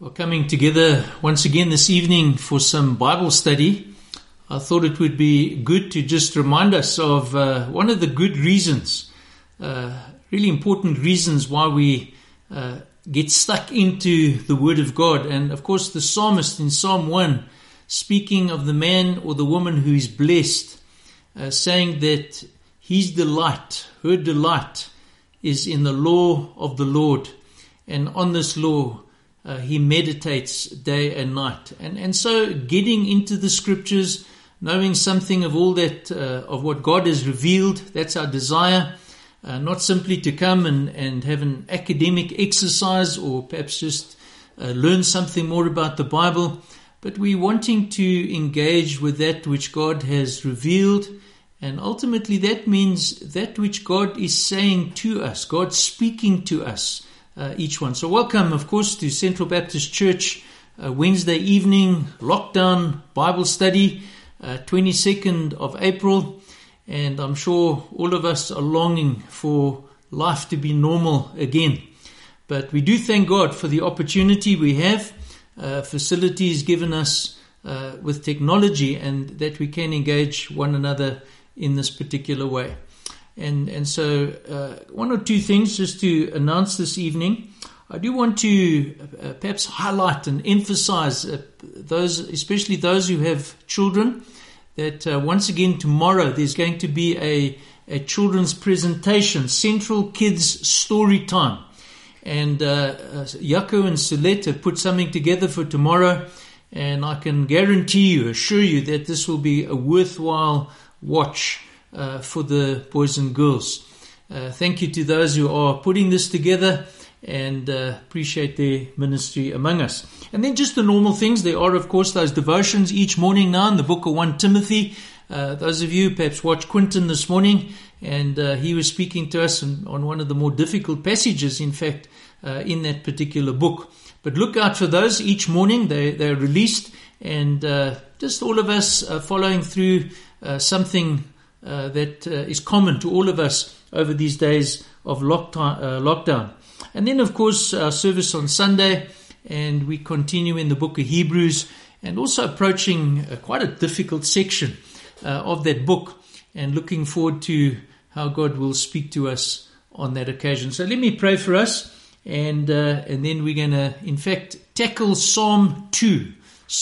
We're coming together once again this evening for some Bible study. I thought it would be good to just remind us of one of the good reasons, really important reasons why we get stuck into the Word of God. And of course the psalmist in Psalm 1, speaking of the man or the woman who is blessed, saying that his delight, her delight is in the law of the Lord. And on this law, he meditates day and night. And so getting into the scriptures, knowing something of all that, of what God has revealed, that's our desire. Not simply to come and have an academic exercise or perhaps just learn something more about the Bible, but we're wanting to engage with that which God has revealed. And ultimately that means that which God is saying to us, God speaking to us. Each one. So welcome, of course, to Central Baptist Church, Wednesday evening lockdown Bible study, 22nd of April. And I'm sure all of us are longing for life to be normal again. But we do thank God for the opportunity we have, facilities given us with technology, and that we can engage one another in this particular way. And so one or two things just to announce this evening. I do want to perhaps highlight and emphasize those, especially those who have children, that once again tomorrow there's going to be a children's presentation, Central Kids Story Time. And Jaco and Sulette have put something together for tomorrow, and I can assure you that this will be a worthwhile watch for the boys and girls. Thank you to those who are putting this together, and appreciate their ministry among us. And then just the normal things. There are, of course, those devotions each morning now in the book of 1 Timothy. Those of you perhaps watched Quinton this morning, and he was speaking to us on one of the more difficult passages, in fact, in that particular book. But look out for those each morning. They're released, and just all of us following through something that is common to all of us over these days of lockdown. And then, of course, our service on Sunday, and we continue in the book of Hebrews, and also approaching quite a difficult section of that book, and looking forward to how God will speak to us on that occasion. So let me pray for us, and then we're going to, in fact, tackle Psalm 2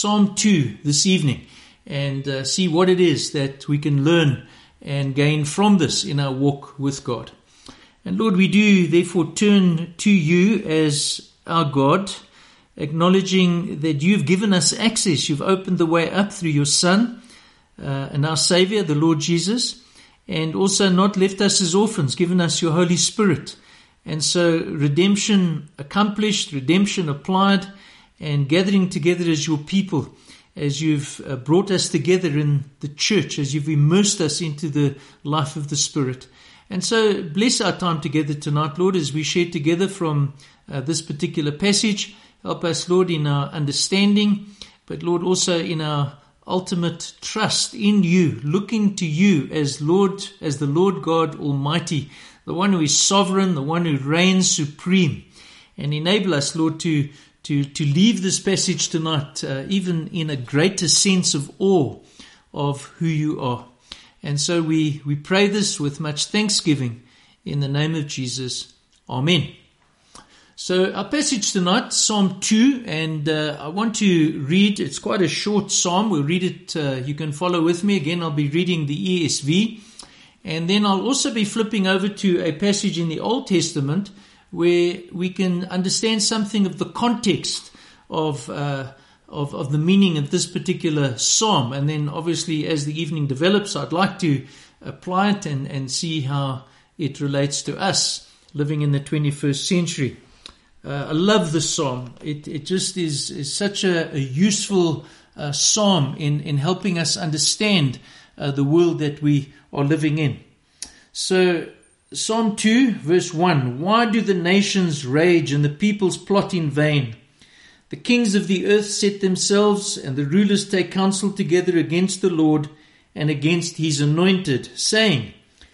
this evening, and see what it is that we can learn and gain from this in our walk with God. And Lord, we do therefore turn to you as our God, acknowledging that you've given us access. You've opened the way up through your Son and our Savior, the Lord Jesus, and also not left us as orphans, given us your Holy Spirit. And so redemption accomplished, redemption applied, and gathering together as your people, as you've brought us together in the church, as you've immersed us into the life of the Spirit. And so bless our time together tonight, Lord, as we share together from this particular passage. Help us, Lord, in our understanding, but Lord, also in our ultimate trust in you, looking to you as the Lord God Almighty, the one who is sovereign, the one who reigns supreme. And enable us, Lord, to leave this passage tonight even in a greater sense of awe of who you are. And so we pray this with much thanksgiving in the name of Jesus. Amen. So our passage tonight, Psalm 2, and I want to read, it's quite a short psalm. We'll read it, you can follow with me. Again, I'll be reading the ESV. And then I'll also be flipping over to a passage in the Old Testament where we can understand something of the context of the meaning of this particular psalm. And then obviously as the evening develops, I'd like to apply it and see how it relates to us living in the 21st century. I love this psalm. It just is such a useful psalm in helping us understand the world that we are living in. So Psalm 2 verse 1, why do the nations rage and the peoples plot in vain? The kings of the earth set themselves, and the rulers take counsel together against the Lord and against his anointed, saying,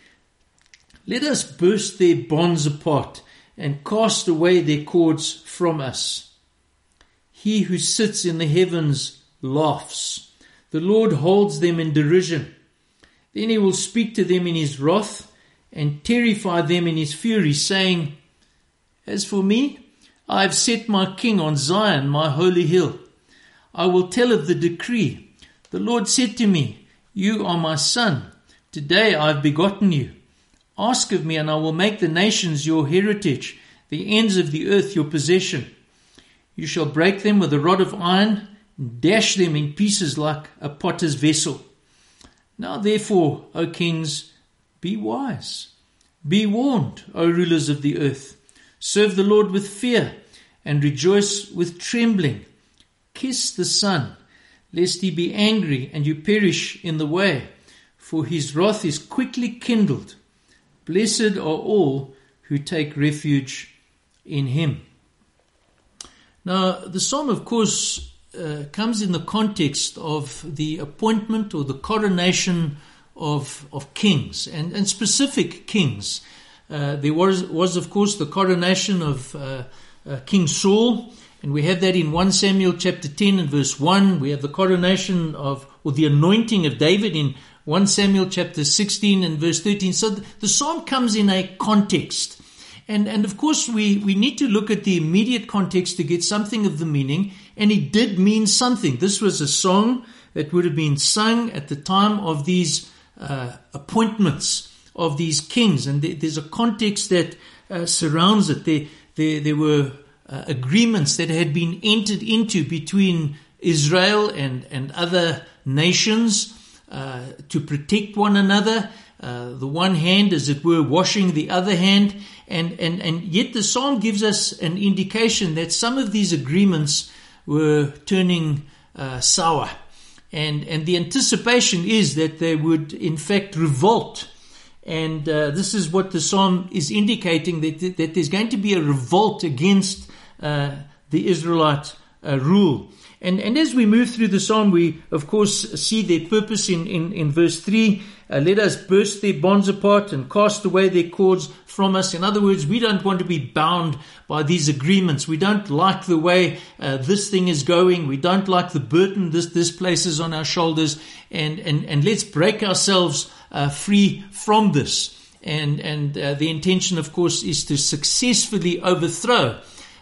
let us burst their bonds apart and cast away their cords from us. He who sits in the heavens laughs. The Lord holds them in derision. Then he will speak to them in his wrath and terrify them in his fury, saying, As for me, I have set my king on Zion, my holy hill. I will tell of the decree. The Lord said to me, You are my son. Today I have begotten you. Ask of me, and I will make the nations your heritage, the ends of the earth your possession. You shall break them with a rod of iron, and dash them in pieces like a potter's vessel. Now therefore, O kings, be wise. Be warned, O rulers of the earth. Serve the Lord with fear, and rejoice with trembling. Kiss the Son, lest he be angry and you perish in the way, for his wrath is quickly kindled. Blessed are all who take refuge in him. Now, the psalm, of course, comes in the context of the appointment or the coronation of kings, and specific kings. There was, of course, the coronation of King Saul, and we have that in 1 Samuel chapter 10 and verse 1. We have the coronation or the anointing of David in 1 Samuel chapter 16 and verse 13. So the psalm comes in a context. And of course, we need to look at the immediate context to get something of the meaning. And it did mean something. This was a song that would have been sung at the time of these appointments of these kings. And there's a context that surrounds it. There were agreements that had been entered into between Israel and other nations to protect one another. The one hand, as it were, washing the other hand. And yet the psalm gives us an indication that some of these agreements were turning sour. And the anticipation is that they would in fact revolt. And this is what the psalm is indicating, that there's going to be a revolt against the Israelite rule. And as we move through the psalm, we, of course, see their purpose in verse 3. Let us burst their bonds apart and cast away their cords from us. In other words, we don't want to be bound by these agreements. We don't like the way this thing is going. We don't like the burden this places on our shoulders. And let's break ourselves free from this. And the intention, of course, is to successfully overthrow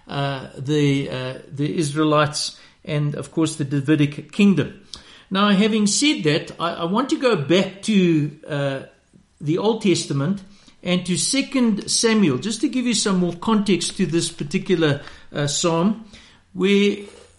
the Israelites and, of course, the Davidic kingdom. Now, having said that, I want to go back to the Old Testament and to 2 Samuel, just to give you some more context to this particular psalm, where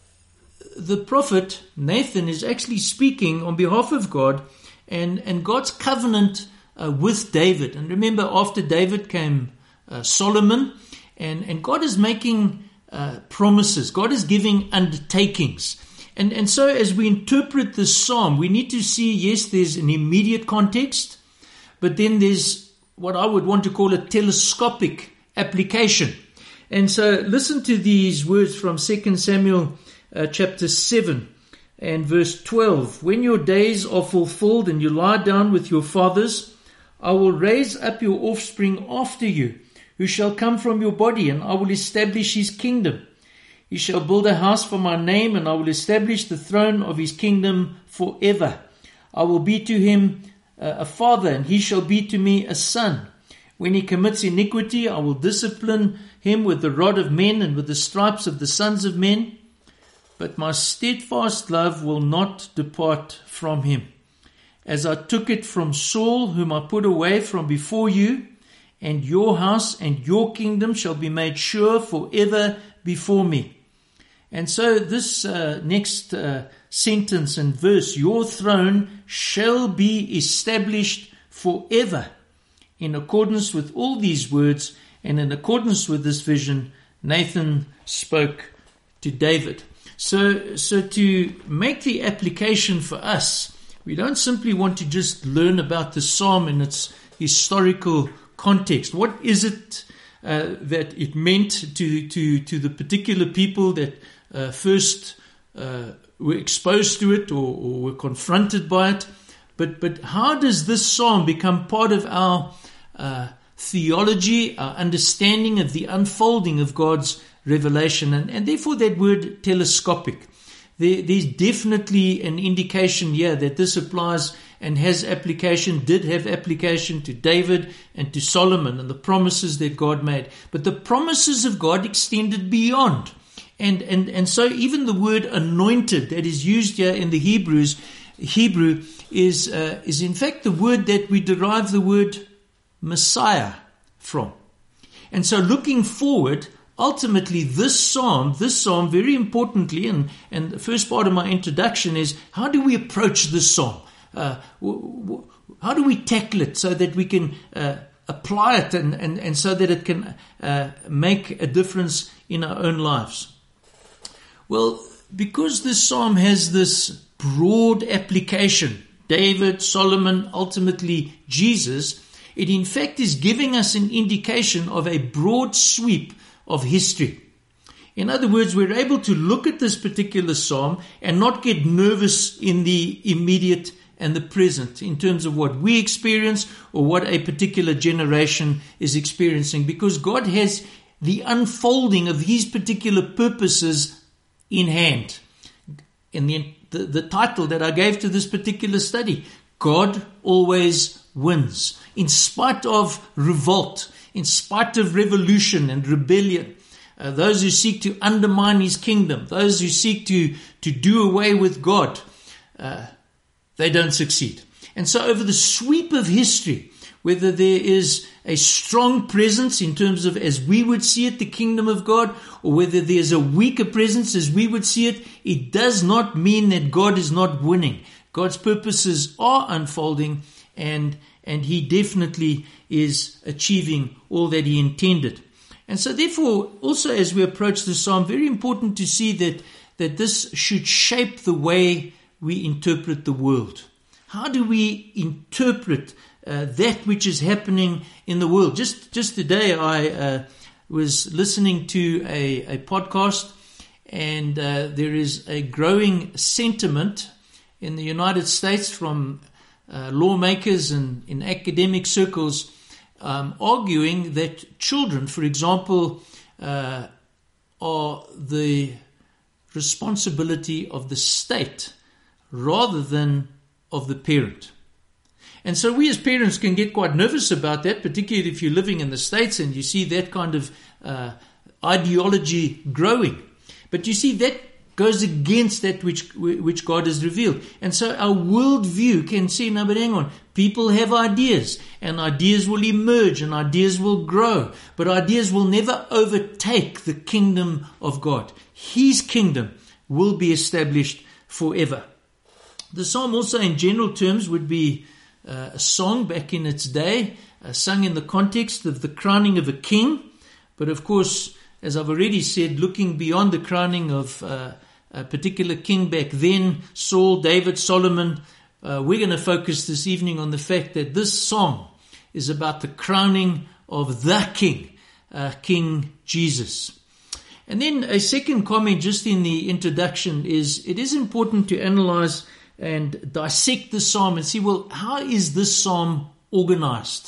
the prophet Nathan is actually speaking on behalf of God and God's covenant with David. And remember, after David came Solomon, and God is making promises. God is giving undertakings. And so as we interpret this psalm, we need to see, yes, there's an immediate context, but then there's what I would want to call a telescopic application. And so listen to these words from 2 Samuel chapter 7 and verse 12. When your days are fulfilled and you lie down with your fathers, I will raise up your offspring after you, who shall come from your body, and I will establish his kingdom. He shall build a house for my name, and I will establish the throne of his kingdom forever. I will be to him a father, and he shall be to me a son. When he commits iniquity, I will discipline him with the rod of men and with the stripes of the sons of men. But my steadfast love will not depart from him, as I took it from Saul, whom I put away from before you. And your house and your kingdom shall be made sure forever before me. And so this next sentence and verse, your throne shall be established forever. In accordance with all these words and in accordance with this vision, Nathan spoke to David. So to make the application for us, we don't simply want to just learn about the psalm in its historical context. What is it that it meant to the particular people that first were exposed to it or were confronted by it? But how does this psalm become part of our theology, our understanding of the unfolding of God's revelation, and therefore that word telescopic. There's definitely an indication here that this applies and has application, did have application to David and to Solomon and the promises that God made. But the promises of God extended beyond. And so even the word anointed that is used here in the Hebrew is in fact the word that we derive the word Messiah from. And so looking forward, ultimately this psalm very importantly, and the first part of my introduction is, how do we approach this psalm? How do we tackle it so that we can apply it and so that it can make a difference in our own lives? Well, because this psalm has this broad application, David, Solomon, ultimately Jesus, it in fact is giving us an indication of a broad sweep of history. In other words, we're able to look at this particular psalm and not get nervous in the immediate and the present in terms of what we experience or what a particular generation is experiencing, because God has the unfolding of His particular purposes in hand. And the title that I gave to this particular study, God always wins. In spite of revolt, in spite of revolution and rebellion, those who seek to undermine His kingdom, those who seek to do away with God, they don't succeed. And so over the sweep of history, whether there is a strong presence in terms of, as we would see it, the kingdom of God, or whether there's a weaker presence as we would see it, it does not mean that God is not winning. God's purposes are unfolding, and He definitely is achieving all that He intended. And so therefore, also as we approach the psalm, very important to see that this should shape the way we interpret the world. How do we interpret that which is happening in the world? Just today I was listening to a podcast, and there is a growing sentiment in the United States from lawmakers and in academic circles arguing that children, for example, are the responsibility of the state rather than of the parent. And so we as parents can get quite nervous about that, particularly if you're living in the States and you see that kind of ideology growing. But you see, that goes against that which God has revealed. And so our worldview can say, no, but hang on, people have ideas, and ideas will emerge, and ideas will grow, but ideas will never overtake the kingdom of God. His kingdom will be established forever. The psalm also in general terms would be a song back in its day, sung in the context of the crowning of a king. But of course, as I've already said, looking beyond the crowning of a particular king back then, Saul, David, Solomon, we're going to focus this evening on the fact that this song is about the crowning of the King, King Jesus. And then a second comment just in the introduction is, it is important to analyze and dissect the psalm and see, well, how is this psalm organized?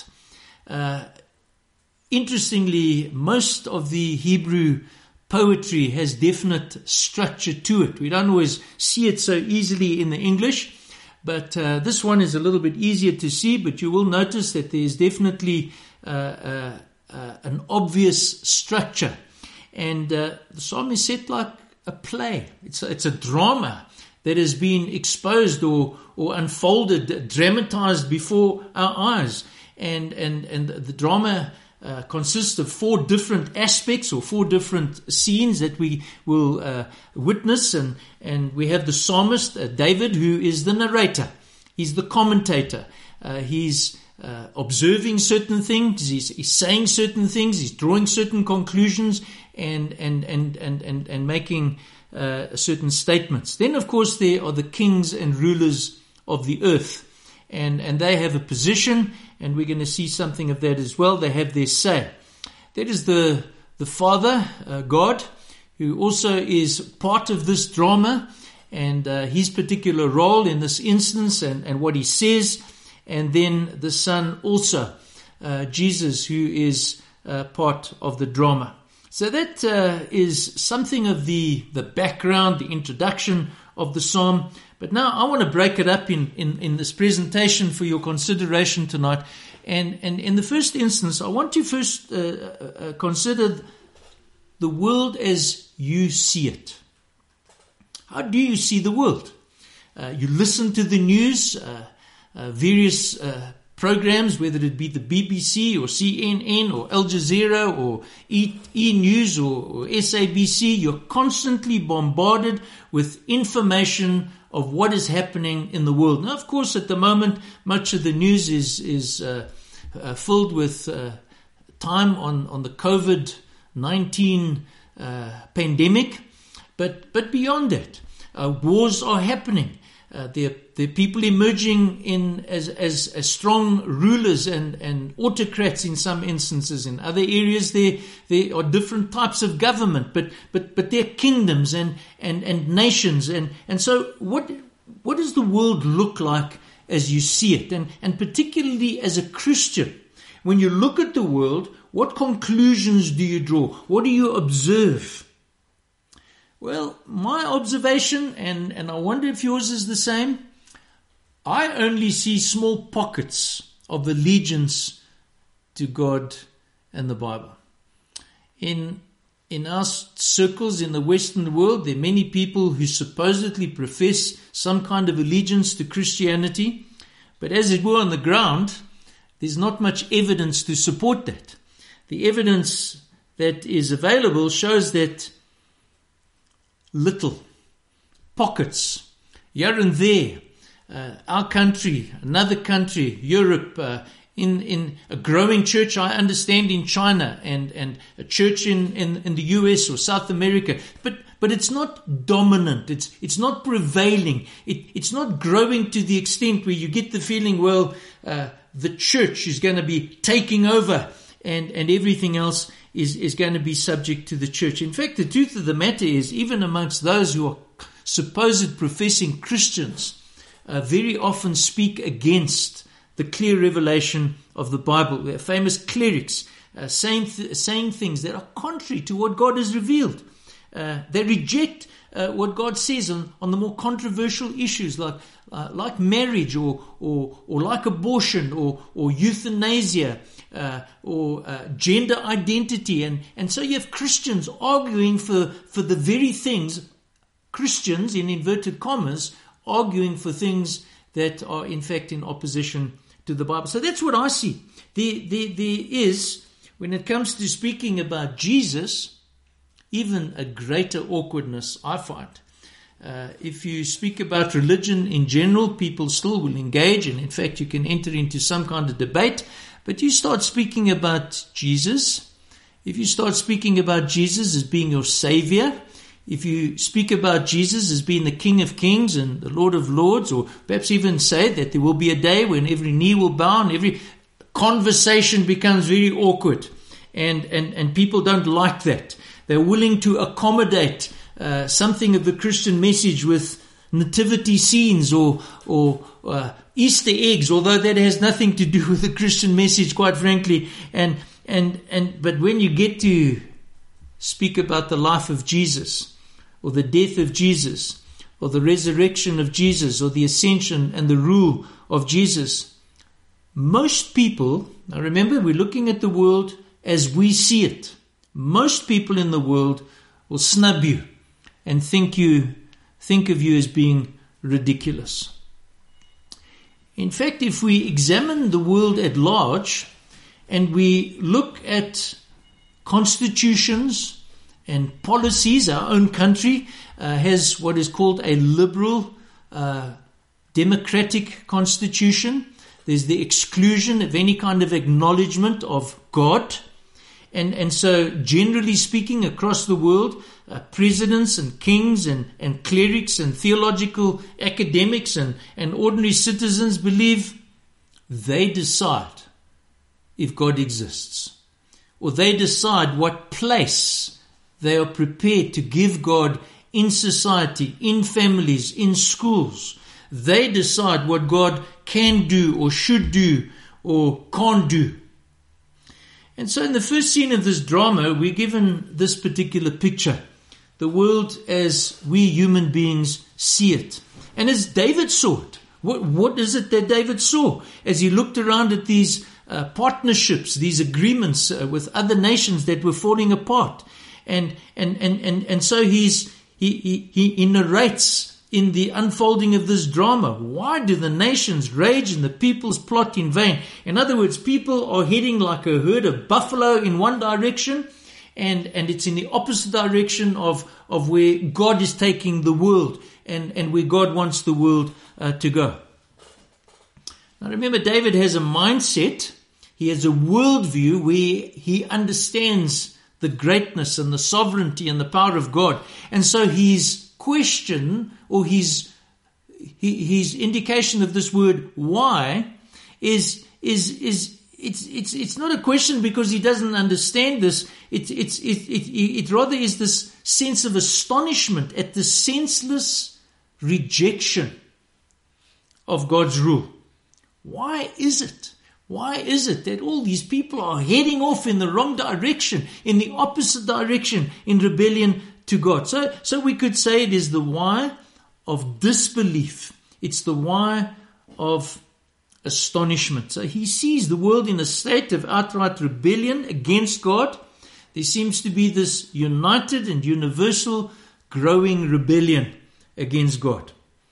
Interestingly, most of the Hebrew poetry has definite structure to it. We don't always see it so easily in the English, but this one is a little bit easier to see, but you will notice that there is definitely an obvious structure. And the psalm is set like a play. It's a drama that has been exposed or unfolded, dramatized before our eyes. And the drama consists of 4 different aspects or 4 different scenes that we will witness. And we have the psalmist, David, who is the narrator. He's the commentator. He's observing certain things. He's saying certain things. He's drawing certain conclusions and making certain statements. Then, of course, there are the kings and rulers of the earth. And they have a position, and we're going to see something of that as well. They have their say. That is the Father, God, who also is part of this drama, and his particular role in this instance and what he says. And then the Son also, Jesus, who is part of the drama. So that is something of the background, the introduction of the psalm. But now I want to break it up in this presentation for your consideration tonight. And in the first instance, I want to first consider the world as you see it. How do you see the world? You listen to the news, various programs, whether it be the BBC or CNN or Al Jazeera or E! News or SABC. You're constantly bombarded with information of what is happening in the world. Now, of course, at the moment, much of the news is filled with time on the COVID-19 pandemic. But beyond that, wars are happening. There are people emerging in as strong rulers and autocrats in some instances. In other areas, there are different types of government, but they're kingdoms and nations. And so what does the world look like as you see it? And particularly as a Christian, when you look at the world, what conclusions do you draw? What do you observe? Well, my observation, and I wonder if yours is the same, I only see small pockets of allegiance to God and the Bible. In our circles in the Western world, there are many people who supposedly profess some kind of allegiance to Christianity, but as it were on the ground, there's not much evidence to support that. The evidence that is available shows that little pockets here and there, our country, another country, Europe, in a growing church, I understand, in China, and a church in the US or South America, but it's not dominant, it's not prevailing, it's not growing to the extent where you get the feeling, well, the church is going to be taking over and everything else is going to be subject to the church. In fact, the truth of the matter is, even amongst those who are supposed professing Christians, very often speak against the clear revelation of the Bible. There are famous clerics saying things that are contrary to what God has revealed. They reject what God says on the more controversial issues like marriage or like abortion or euthanasia or gender identity. And so you have Christians arguing for the very things, Christians in inverted commas, arguing for things that are in fact in opposition to the Bible. So that's what I see. There is, when it comes to speaking about Jesus, even a greater awkwardness, I find. If you speak about religion in general, people still will engage, and in fact you can enter into some kind of debate. But you start speaking about Jesus, if you start speaking about Jesus as being your Savior, if you speak about Jesus as being the King of Kings and the Lord of Lords, or perhaps even say that there will be a day when every knee will bow and every conversation becomes very awkward, and people don't like that. They're willing to accommodate something of the Christian message with nativity scenes or Easter eggs, although that has nothing to do with the Christian message, quite frankly. But when you get to speak about the life of Jesus, or the death of Jesus, or the resurrection of Jesus, or the ascension and the rule of Jesus, most people, now remember, we're looking at the world as we see it. Most people in the world will snub you and think of you as being ridiculous. In fact, if we examine the world at large and we look at constitutions and policies, our own country has what is called a liberal democratic constitution. There's the exclusion of any kind of acknowledgement of God. And so, generally speaking, across the world, presidents and kings and clerics and theological academics and ordinary citizens believe they decide if God exists, or they decide what place they are prepared to give God in society, in families, in schools. They decide what God can do or should do or can't do. And so in the first scene of this drama, we're given this particular picture. The world as we human beings see it. And as David saw it. What is it that David saw? As he looked around at these partnerships, these agreements with other nations that were falling apart. And so he narrates in the unfolding of this drama. Why do the nations rage and the peoples plot in vain? In other words, people are heading like a herd of buffalo in one direction, and it's in the opposite direction of where God is taking the world and where God wants the world to go. Now remember, David has a mindset, he has a worldview where he understands the greatness and the sovereignty and the power of God. And so his question, or his indication of this word why is it's not a question because he doesn't understand this. It rather is this sense of astonishment at the senseless rejection of God's rule. Why is it? Why is it that all these people are heading off in the wrong direction, in the opposite direction, in rebellion to God? So we could say it is the why of disbelief. It's the why of astonishment. So he sees the world in a state of outright rebellion against God. There seems to be this united and universal growing rebellion against God.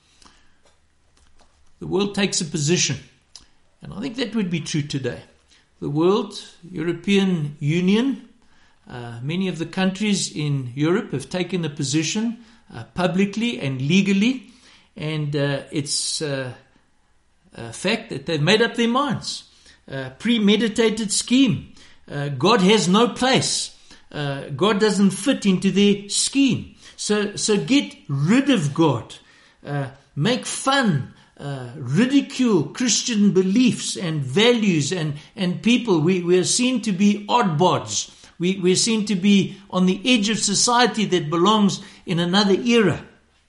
The world takes a position. And I think that would be true today. The world, European Union, many of the countries in Europe have taken a position publicly and legally, and it's a fact that they've made up their minds. Premeditated scheme. God has no place. God doesn't fit into their scheme. So get rid of God. Make fun. Ridicule Christian beliefs and values and people. We are seen to be oddbods. We're seen to be on the edge of society that belongs in another era.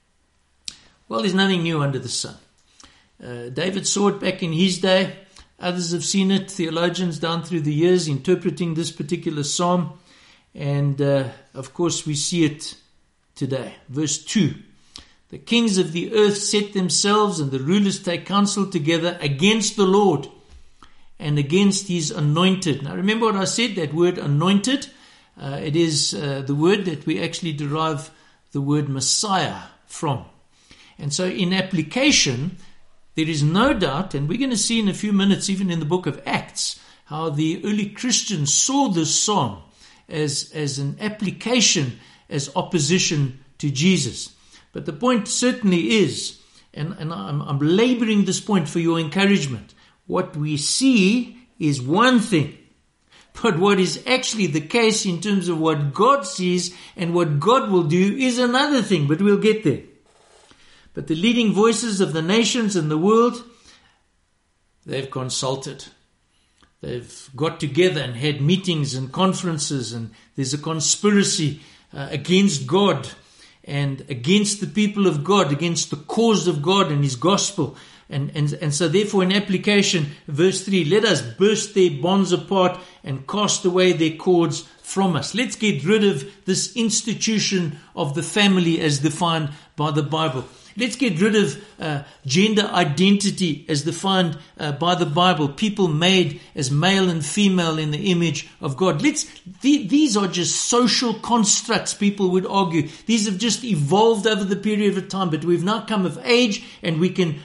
Well, there's nothing new under the sun. David saw it back in his day. Others have seen it, theologians down through the years interpreting this particular psalm. And of course we see it today. Verse 2. The kings of the earth set themselves and the rulers take counsel together against the Lord and against his anointed. Now remember what I said, that word anointed. It is the word that we actually derive the word Messiah from. And so in application, there is no doubt, and we're going to see in a few minutes, even in the book of Acts, how the early Christians saw this psalm as an application, as opposition to Jesus. But the point certainly is, and I'm laboring this point for your encouragement, what we see is one thing, but what is actually the case in terms of what God sees and what God will do is another thing, but we'll get there. But the leading voices of the nations and the world, they've consulted. They've got together and had meetings and conferences, and there's a conspiracy against God and against the people of God, against the cause of God and his gospel. And so therefore in application, verse 3, let us burst their bonds apart and cast away their cords from us. Let's get rid of this institution of the family as defined by the Bible. Let's get rid of gender identity as defined by the Bible. People made as male and female in the image of God. These are just social constructs, people would argue. These have just evolved over the period of time, but we've now come of age and we can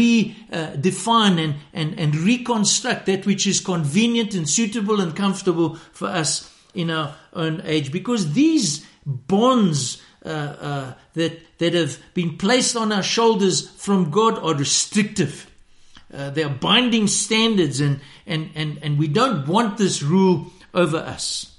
redefine and reconstruct that which is convenient and suitable and comfortable for us in our own age. Because these bonds that have been placed on our shoulders from God are restrictive. They are binding standards, and we don't want this rule over us.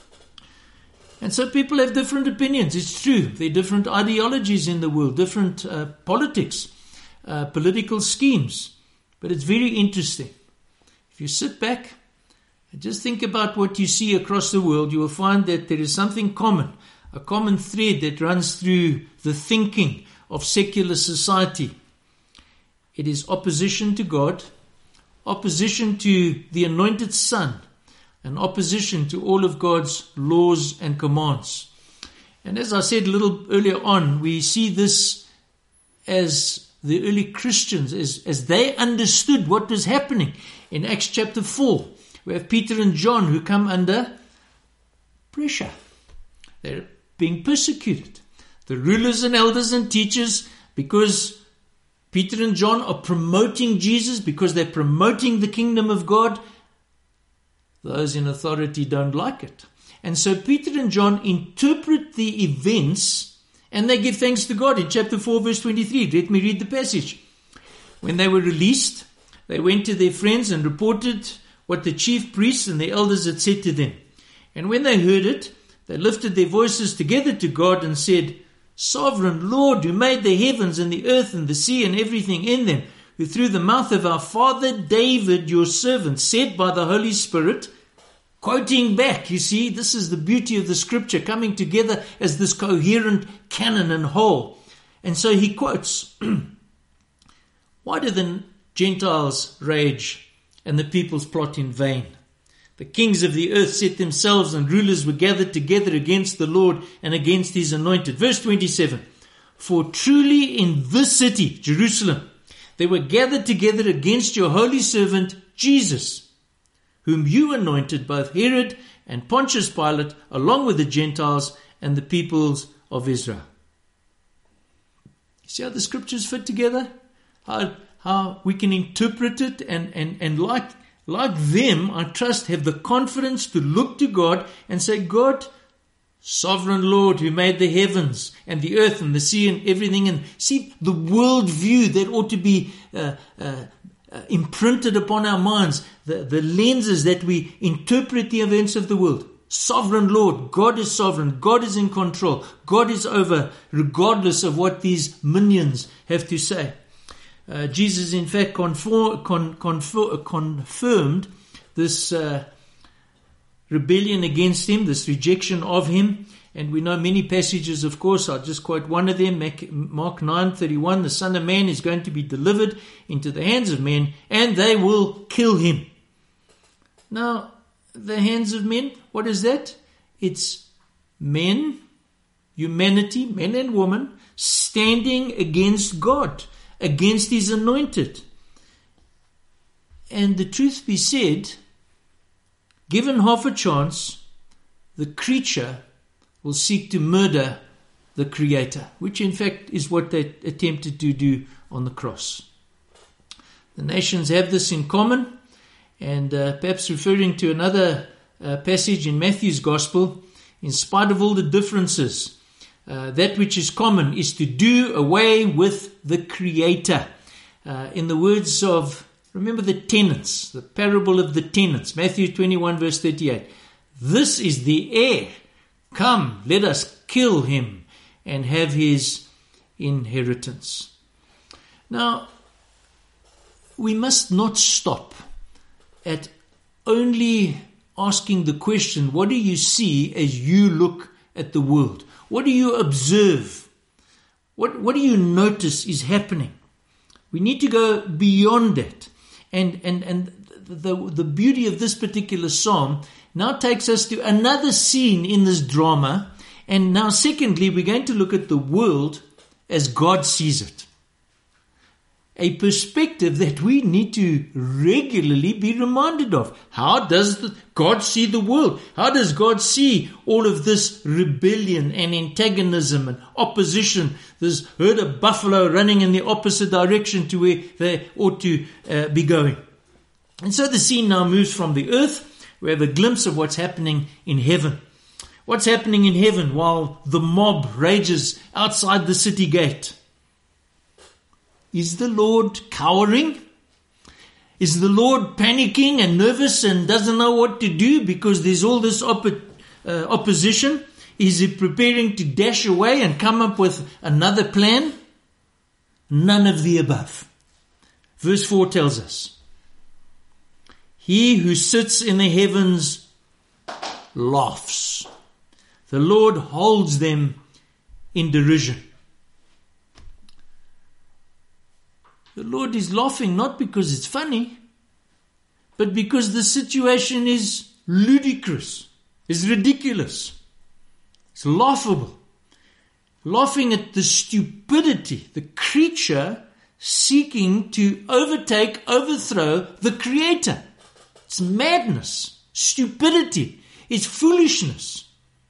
And so people have different opinions. It's true. There are different ideologies in the world, different politics, political schemes. But it's very interesting. If you sit back and just think about what you see across the world, you will find that there is something common. A common thread that runs through the thinking of secular society. It is opposition to God, opposition to the anointed Son, an opposition to all of God's laws and commands. And as I said a little earlier on, we see this as the early Christians, as they understood what was happening. In Acts chapter 4, we have Peter and John who come under pressure. They're being persecuted. The rulers and elders and teachers, because Peter and John are promoting Jesus, because they're promoting the kingdom of God, those in authority don't like it. And so Peter and John interpret the events and they give thanks to God. In chapter 4 verse 23, let me read the passage. When they were released, they went to their friends and reported what the chief priests and the elders had said to them. And when they heard it, they lifted their voices together to God and said, Sovereign Lord, who made the heavens and the earth and the sea and everything in them, who through the mouth of our father David, your servant, said by the Holy Spirit, quoting back, you see, this is the beauty of the scripture coming together as this coherent canon and whole. And so he quotes, why do the Gentiles rage and the peoples plot in vain? The kings of the earth set themselves and rulers were gathered together against the Lord and against his anointed. Verse 27, for truly in this city, Jerusalem, they were gathered together against your holy servant Jesus, whom you anointed, both Herod and Pontius Pilate, along with the Gentiles and the peoples of Israel. You see how the scriptures fit together? How we can interpret it and like them, I trust, have the confidence to look to God and say, God, sovereign Lord, who made the heavens and the earth and the sea and everything, and see the world view that ought to be imprinted upon our minds, the lenses that we interpret the events of the world. Sovereign Lord, God is sovereign, God is in control, God is over, regardless of what these minions have to say. Jesus, in fact, confirmed this rebellion against him, this rejection of him. And we know many passages, of course. I'll just quote one of them, Mark 9:31. The Son of Man is going to be delivered into the hands of men, and they will kill him. Now, the hands of men, what is that? It's men, humanity, men and women, standing against God, against his anointed. And the truth be said, given half a chance, the creature will seek to murder the Creator, which in fact is what they attempted to do on the cross. The nations have this in common, and perhaps referring to another passage in Matthew's Gospel, in spite of all the differences, that which is common is to do away with the Creator. In the words of, remember the tenants, the parable of the tenants, Matthew 21 verse 38. This is the heir. Come, let us kill him and have his inheritance. Now, we must not stop at only asking the question, what do you see as you look at the world? What do you observe? What do you notice is happening? We need to go beyond that. And the beauty of this particular psalm now takes us to another scene in this drama. And now, secondly, we're going to look at the world as God sees it. A perspective that we need to regularly be reminded of. How does God see the world? How does God see all of this rebellion and antagonism and opposition? This herd of buffalo running in the opposite direction to where they ought to be going. And so the scene now moves from the earth. We have a glimpse of what's happening in heaven. What's happening in heaven while the mob rages outside the city gate? Is the Lord cowering? Is the Lord panicking and nervous and doesn't know what to do because there's all this opposition? Is he preparing to dash away and come up with another plan? None of the above. Verse 4 tells us, he who sits in the heavens laughs. The Lord holds them in derision. The Lord is laughing not because it's funny, but because the situation is ludicrous. It's ridiculous. It's laughable. Laughing at the stupidity, the creature seeking to overthrow the Creator. It's madness, stupidity, it's foolishness.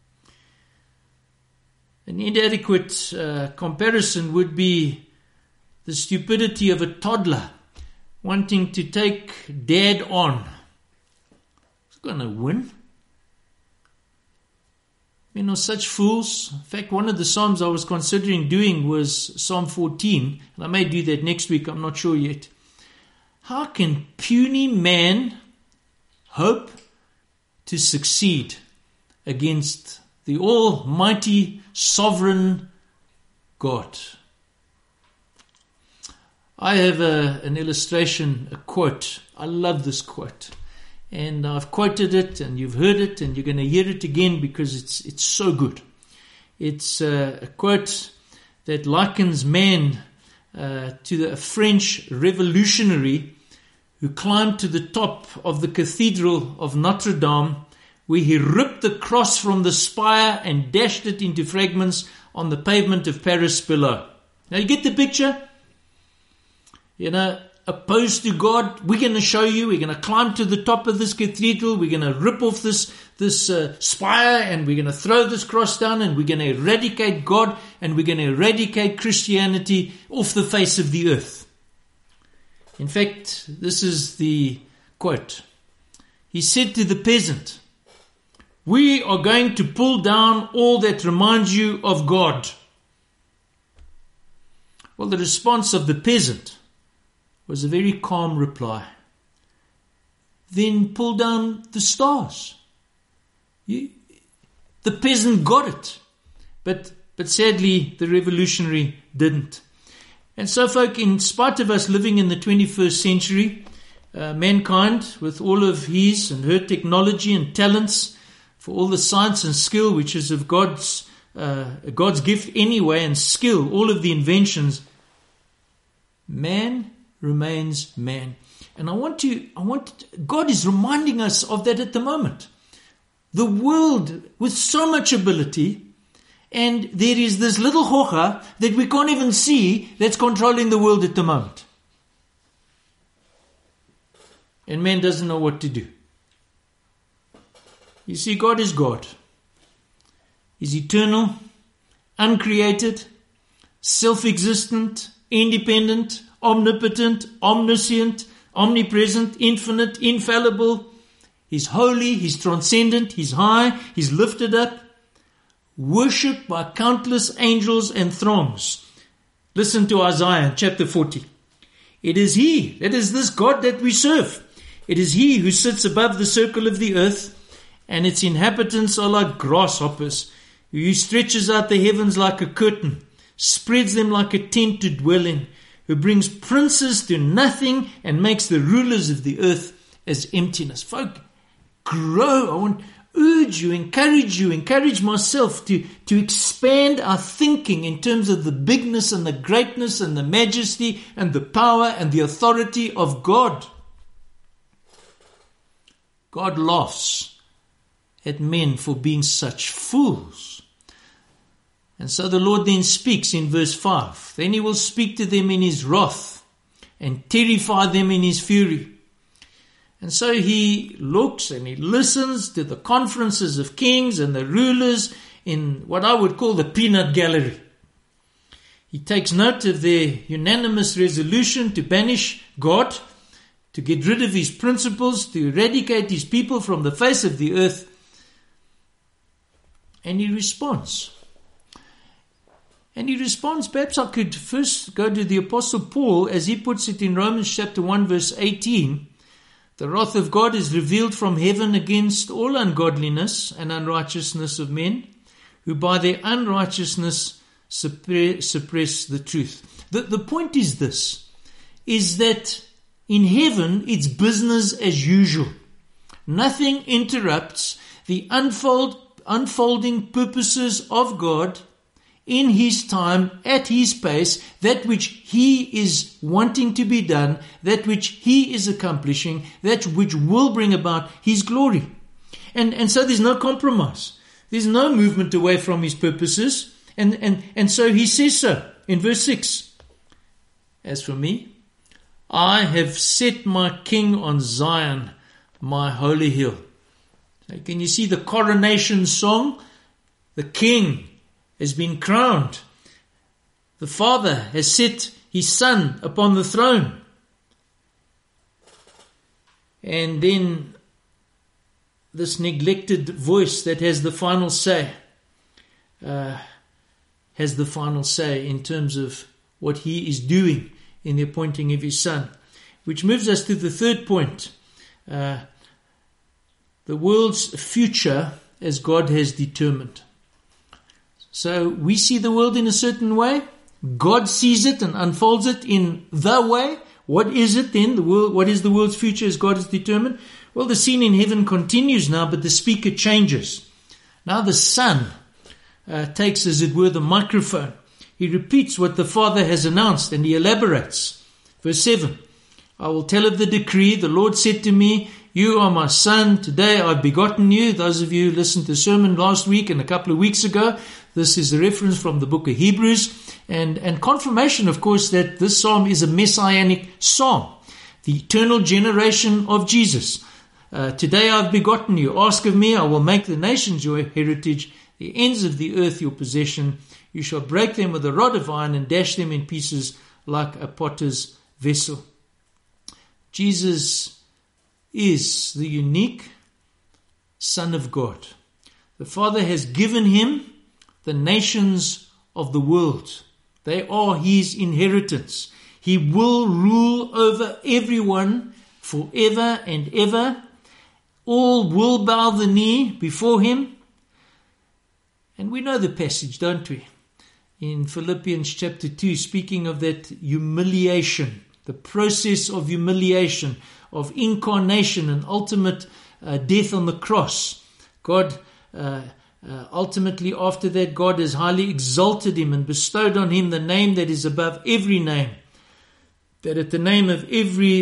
An inadequate comparison would be the stupidity of a toddler wanting to take dad on. It's going to win. Such fools. In fact, one of the Psalms I was considering doing was Psalm 14, and I may do that next week, I'm not sure yet. How can puny man hope to succeed against the almighty, sovereign God? I have an illustration, a quote. I love this quote. And I've quoted it, and you've heard it, and you're going to hear it again because it's so good. It's a quote that likens man to a French revolutionary who climbed to the top of the Cathedral of Notre Dame, where he ripped the cross from the spire and dashed it into fragments on the pavement of Paris below. Now you get the picture? Opposed to God, we're going to show you, we're going to climb to the top of this cathedral, we're going to rip off this spire, and we're going to throw this cross down, and we're going to eradicate God, and we're going to eradicate Christianity off the face of the earth. In fact, this is the quote. He said to the peasant, "We are going to pull down all that reminds you of God." Well, the response of the peasant was a very calm reply. "Then pull down the stars." The peasant got it, but sadly the revolutionary didn't. And so, folk, in spite of us living in the 21st century, mankind, with all of his and her technology and talents, for all the science and skill which is of God's gift anyway, and skill, all of the inventions, man remains man. And God is reminding us of that at the moment. The world with so much ability, and there is this little hocha that we can't even see that's controlling the world at the moment. And man doesn't know what to do. You see, God is God. He's eternal, uncreated, self-existent, independent, omnipotent, omniscient, omnipresent, infinite, infallible. He's holy, he's transcendent, he's high, he's lifted up, worshipped by countless angels and throngs. Listen to Isaiah chapter 40. It is he, that is this God that we serve. It is he who sits above the circle of the earth, and its inhabitants are like grasshoppers, who stretches out the heavens like a curtain, spreads them like a tent to dwell in, who brings princes to nothing and makes the rulers of the earth as emptiness. Folk, grow. I want to urge you, encourage myself to expand our thinking in terms of the bigness and the greatness and the majesty and the power and the authority of God. God laughs at men for being such fools. And so the Lord then speaks in verse 5. Then he will speak to them in his wrath and terrify them in his fury. And so he looks and he listens to the conferences of kings and the rulers in what I would call the peanut gallery. He takes note of their unanimous resolution to banish God, to get rid of his principles, to eradicate his people from the face of the earth. And he responds. Perhaps I could first go to the Apostle Paul as he puts it in Romans chapter 1 verse 18. The wrath of God is revealed from heaven against all ungodliness and unrighteousness of men, who by their unrighteousness suppress the truth. The point is this, is that in heaven it's business as usual. Nothing interrupts the unfolding purposes of God in his time, at his pace, that which he is wanting to be done, that which he is accomplishing, that which will bring about his glory. And so there's no compromise. There's no movement away from his purposes. And so he says so in verse 6. As for me, I have set my king on Zion, my holy hill. So can you see the coronation song? The king has been crowned. The Father has set his Son upon the throne. And then this neglected voice that has the final say, in terms of what he is doing in the appointing of his Son. Which moves us to the third point. The world's future as God has determined. So we see the world in a certain way. God sees it and unfolds it in the way. What is it then? The world. What is the world's future as God has determined? Well, the scene in heaven continues now, but the speaker changes. Now the Son takes, as it were, the microphone. He repeats what the Father has announced, and he elaborates. Verse 7, I will tell of the decree. The Lord said to me, you are my Son. Today I've begotten you. Those of you who listened to the sermon last week and a couple of weeks ago, this is a reference from the book of Hebrews. And confirmation, of course, that this psalm is a messianic psalm. The eternal generation of Jesus. Today I've begotten you. Ask of me, I will make the nations your heritage, the ends of the earth your possession. You shall break them with a rod of iron and dash them in pieces like a potter's vessel. Jesus is the unique Son of God. The Father has given him the nations of the world. They are his inheritance. He will rule over everyone forever and ever. All will bow the knee before him. And we know the passage, don't we? In Philippians chapter 2, speaking of that humiliation, the process of humiliation, of incarnation and ultimate death on the cross. God, ultimately after that, God has highly exalted him and bestowed on him the name that is above every name. That at the name of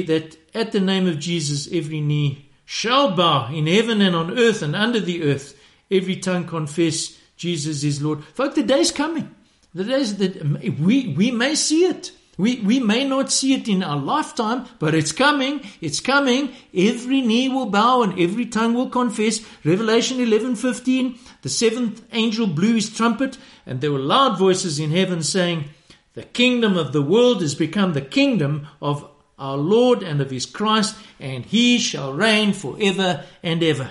Jesus, every knee shall bow in heaven and on earth and under the earth. Every tongue confess Jesus is Lord. Folk, the day's coming. The days that we may see it. We may not see it in our lifetime, but it's coming. It's coming. Every knee will bow and every tongue will confess. Revelation 11:15. The seventh angel blew his trumpet, and there were loud voices in heaven saying, the kingdom of the world has become the kingdom of our Lord and of his Christ, and he shall reign forever and ever.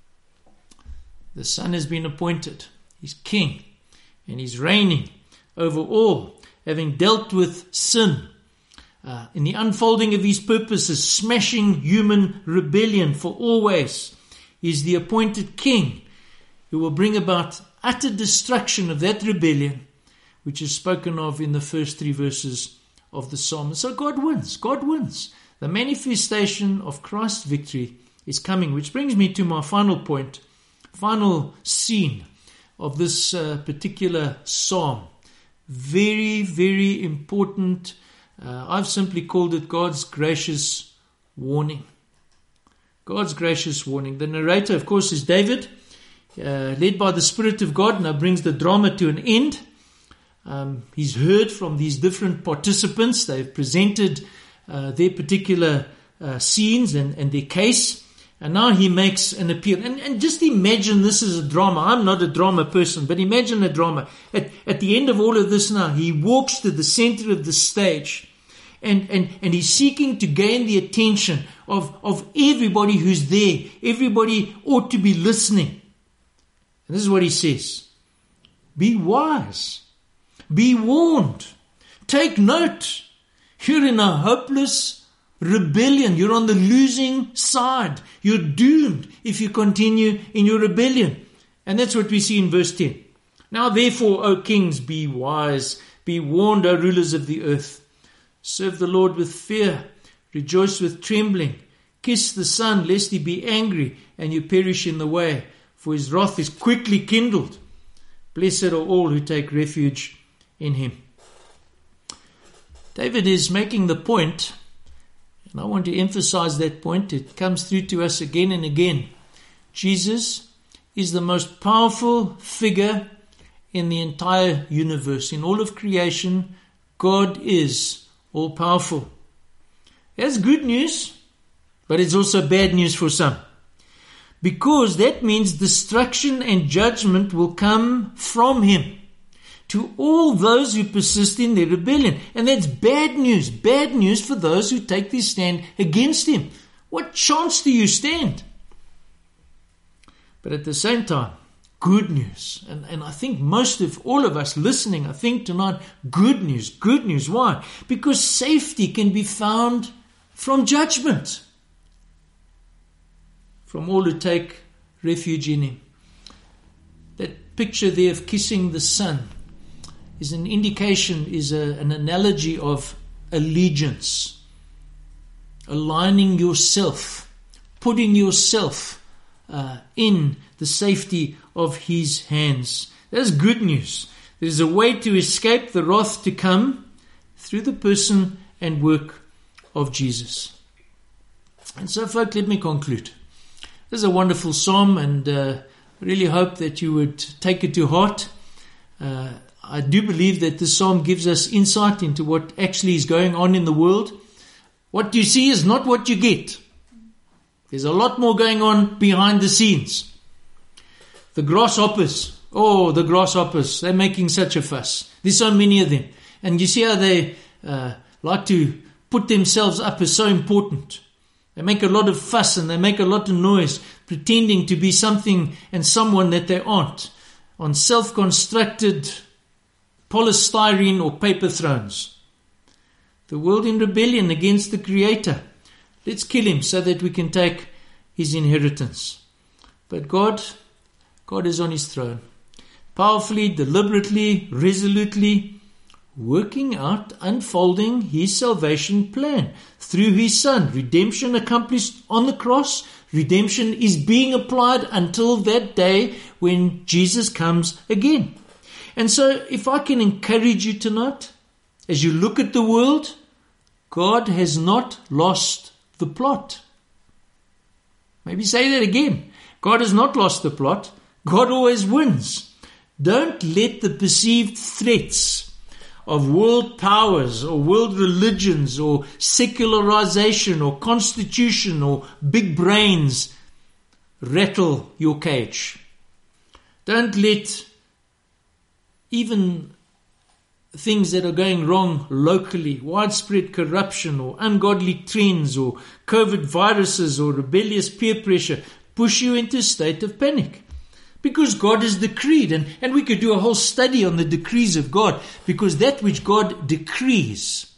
The Son has been appointed. He's king, and he's reigning over all, having dealt with sin in the unfolding of his purposes, smashing human rebellion for always. He's the appointed king who will bring about utter destruction of that rebellion, which is spoken of in the first 3 verses of the psalm. So God wins. God wins. The manifestation of Christ's victory is coming, which brings me to my final point, final scene of this particular psalm. Very, very important. I've simply called it God's gracious warning. God's gracious warning. The narrator, of course, is David, led by the Spirit of God, now brings the drama to an end. He's heard from these different participants. They've presented their particular scenes and their case. And now he makes an appeal. And just imagine this is a drama. I'm not a drama person, but imagine a drama. At the end of all of this now, he walks to the center of the stage. And he's seeking to gain the attention of everybody who's there. Everybody ought to be listening. And this is what he says. Be wise. Be warned. Take note. You're in a hopeless rebellion. You're on the losing side. You're doomed if you continue in your rebellion. And that's what we see in verse 10. Now therefore, O kings, be wise. Be warned, O rulers of the earth. Serve the Lord with fear. Rejoice with trembling. Kiss the Son, lest he be angry and you perish in the way. For his wrath is quickly kindled. Blessed are all who take refuge in him. David is making the point, and I want to emphasize that point. It comes through to us again and again. Jesus is the most powerful figure in the entire universe. In all of creation, God is all-powerful. That's good news, but it's also bad news for some. Because that means destruction and judgment will come from him to all those who persist in their rebellion. And that's bad news for those who take their stand against him. What chance do you stand? But at the same time, good news. And I think most of all of us listening, I think tonight, good news. Good news. Why? Because safety can be found from judgment, from all who take refuge in him. That picture there of kissing the sun is an indication, is an analogy of allegiance. Aligning yourself, putting yourself in the safety of his hands. That's good news. There's a way to escape the wrath to come through the person and work of Jesus. And so, folks, let me conclude. This is a wonderful psalm, and I really hope that you would take it to heart. I do believe that this psalm gives us insight into what actually is going on in the world. What you see is not what you get. There's a lot more going on behind the scenes. The grasshoppers, they're making such a fuss. There's so many of them. And you see how they like to put themselves up as so important. They make a lot of fuss and they make a lot of noise, pretending to be something and someone that they aren't, on self-constructed polystyrene or paper thrones. The world in rebellion against the Creator. Let's kill him so that we can take his inheritance. But God is on his throne, powerfully, deliberately, resolutely, working out, unfolding his salvation plan through his Son. Redemption accomplished on the cross. Redemption is being applied until that day when Jesus comes again. And so if I can encourage you tonight, as you look at the world, God has not lost the plot. Maybe say that again. God has not lost the plot. God always wins. Don't let the perceived threats of world powers or world religions or secularization or constitution or big brains rattle your cage. Don't let even things that are going wrong locally, widespread corruption or ungodly trends or COVID viruses or rebellious peer pressure, push you into a state of panic. Because God has decreed, and we could do a whole study on the decrees of God, because that which God decrees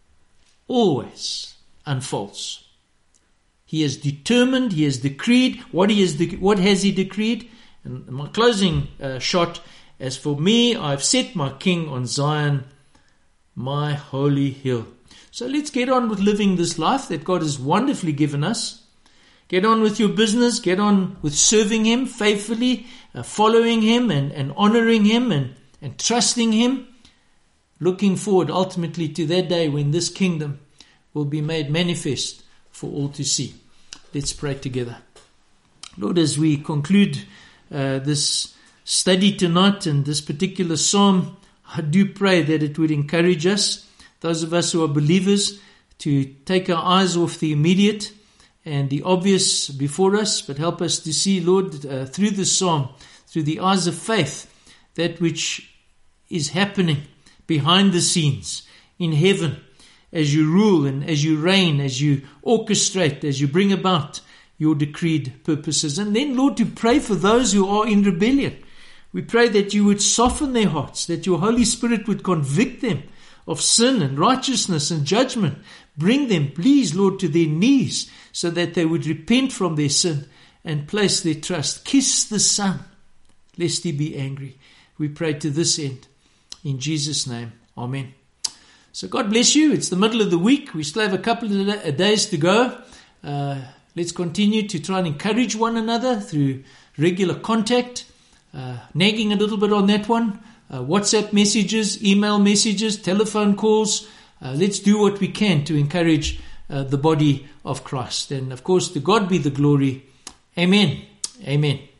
always unfolds. He has determined, he has decreed. What has he decreed? And my closing shot, as for me, I've set my king on Zion, my holy hill. So let's get on with living this life that God has wonderfully given us. Get on with your business, get on with serving him faithfully, following him and honoring him and trusting him. Looking forward ultimately to that day when this kingdom will be made manifest for all to see. Let's pray together. Lord, as we conclude this study tonight and this particular psalm, I do pray that it would encourage us, those of us who are believers, to take our eyes off the immediate and the obvious before us, but help us to see, Lord, through this psalm, through the eyes of faith, that which is happening behind the scenes in heaven as you rule and as you reign, as you orchestrate, as you bring about your decreed purposes. And then, Lord, to pray for those who are in rebellion. We pray that you would soften their hearts, that your Holy Spirit would convict them of sin and righteousness and judgment. Bring them, please, Lord, to their knees so that they would repent from their sin and place their trust. Kiss the Son, lest he be angry. We pray to this end. In Jesus' name, amen. So God bless you. It's the middle of the week. We still have a couple of days to go. Let's continue to try and encourage one another through regular contact. Nagging a little bit on that one. WhatsApp messages, email messages, telephone calls. Let's do what we can to encourage the body of Christ. And of course, to God be the glory. Amen Amen.